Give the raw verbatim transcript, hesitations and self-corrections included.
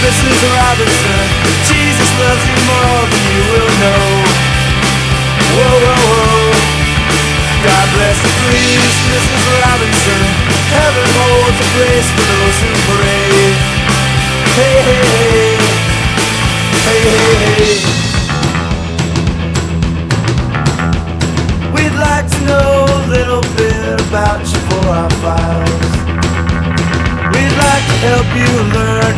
Missus Robinson, Jesus loves you more than you will know. Whoa, whoa, whoa. God bless the please, Missus Robinson. Heaven holds a place for those who pray. Hey, hey, hey, hey, hey, hey. We'd like to know a little bit about you for our files. We'd like to help you learn